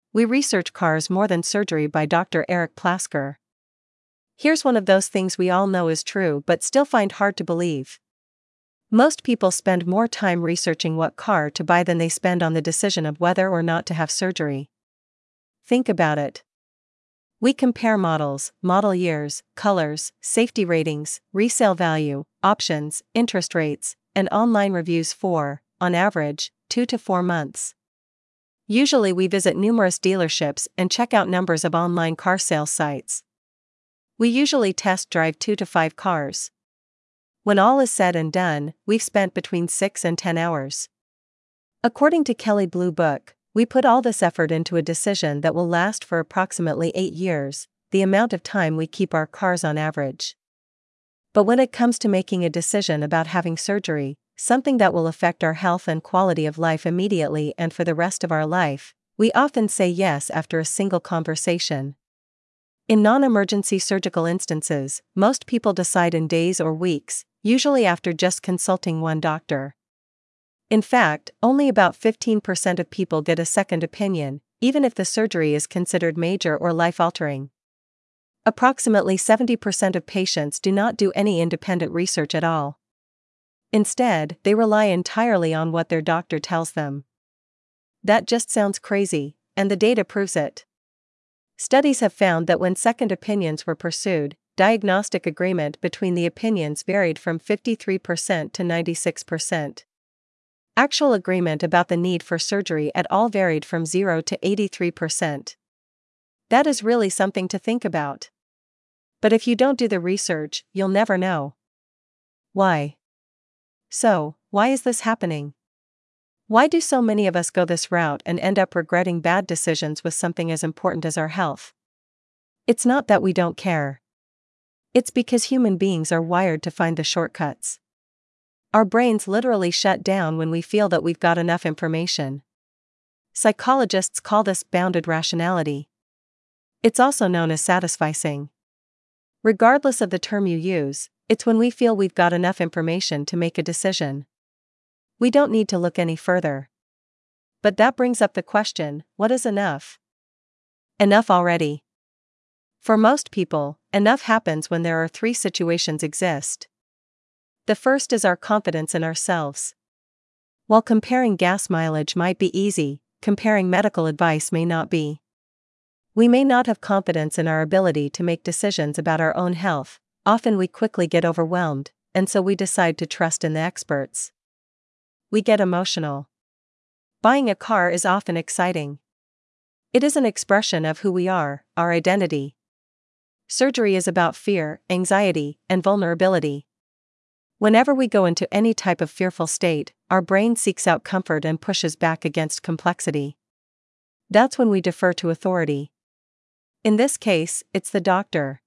We Research Cars More Than Surgery by Dr. Eric Plasker. Here's one of those things we all know is true but still find hard to believe. Most people spend more time researching what car to buy than they spend on the decision of whether or not to have surgery. Think about it. We compare models, model years, colors, safety ratings, resale value, options, interest rates, and online reviews for, on average, 2 to 4 months. Usually we visit numerous dealerships and check out numbers of online car sales sites. We usually test drive 2 to 5 cars. When all is said and done, we've spent between 6 and 10 hours. According to Kelley Blue Book, we put all this effort into a decision that will last for approximately 8 years, the amount of time we keep our cars on average. But when it comes to making a decision about having surgery, something that will affect our health and quality of life immediately and for the rest of our life, we often say yes after a single conversation. In non-emergency surgical instances, most people decide in days or weeks, usually after just consulting one doctor. In fact, only about 15% of people get a second opinion, even if the surgery is considered major or life-altering. Approximately 70% of patients do not do any independent research at all. Instead, they rely entirely on what their doctor tells them. That just sounds crazy, and the data proves it. Studies have found that when second opinions were pursued, diagnostic agreement between the opinions varied from 53% to 96%. Actual agreement about the need for surgery at all varied from 0 to 83%. That is really something to think about. But if you don't do the research, you'll never know. Why? So, why is this happening? Why do so many of us go this route and end up regretting bad decisions with something as important as our health? It's not that we don't care. It's because human beings are wired to find the shortcuts. Our brains literally shut down when we feel that we've got enough information. Psychologists call this bounded rationality. It's also known as satisficing. Regardless of the term you use, it's when we feel we've got enough information to make a decision. We don't need to look any further. But that brings up the question, what is enough? Enough already. For most people, enough happens when there are 3 situations exist. The first is our confidence in ourselves. While comparing gas mileage might be easy, comparing medical advice may not be. We may not have confidence in our ability to make decisions about our own health. Often we quickly get overwhelmed, and so we decide to trust in the experts. We get emotional. Buying a car is often exciting. It is an expression of who we are, our identity. Surgery is about fear, anxiety, and vulnerability. Whenever we go into any type of fearful state, our brain seeks out comfort and pushes back against complexity. That's when we defer to authority. In this case, it's the doctor.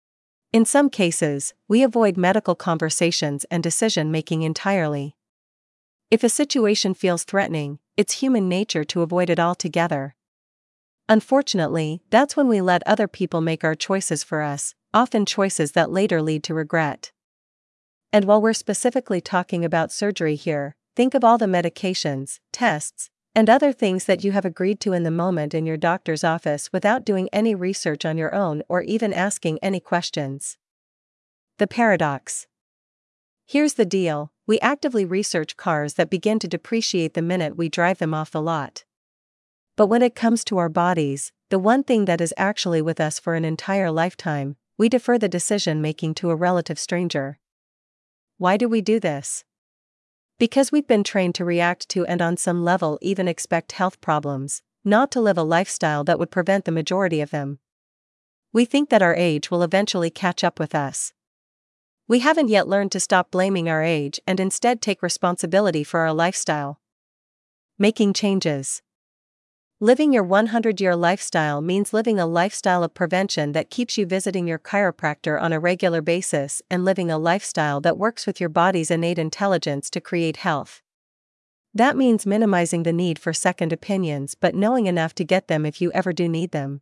In some cases, we avoid medical conversations and decision-making entirely. If a situation feels threatening, it's human nature to avoid it altogether. Unfortunately, that's when we let other people make our choices for us, often choices that later lead to regret. And while we're specifically talking about surgery here, think of all the medications, tests, and other things that you have agreed to in the moment in your doctor's office without doing any research on your own or even asking any questions. The paradox. Here's the deal, we actively research cars that begin to depreciate the minute we drive them off the lot. But when it comes to our bodies, the one thing that is actually with us for an entire lifetime, we defer the decision-making to a relative stranger. Why do we do this? Because we've been trained to react to and on some level even expect health problems, not to live a lifestyle that would prevent the majority of them. We think that our age will eventually catch up with us. We haven't yet learned to stop blaming our age and instead take responsibility for our lifestyle. Making changes. Living your 100-year lifestyle means living a lifestyle of prevention that keeps you visiting your chiropractor on a regular basis and living a lifestyle that works with your body's innate intelligence to create health. That means minimizing the need for second opinions but knowing enough to get them if you ever do need them.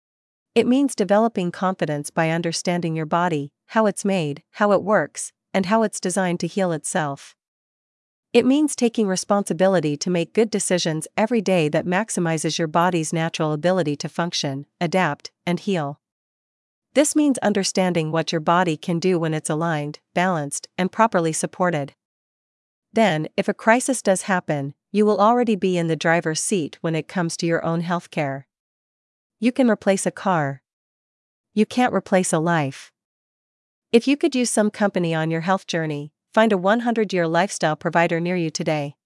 It means developing confidence by understanding your body, how it's made, how it works, and how it's designed to heal itself. It means taking responsibility to make good decisions every day that maximizes your body's natural ability to function, adapt, and heal. This means understanding what your body can do when it's aligned, balanced, and properly supported. Then, if a crisis does happen, you will already be in the driver's seat when it comes to your own healthcare. You can replace a car. You can't replace a life. If you could use some company on your health journey, find a 100-year lifestyle provider near you today.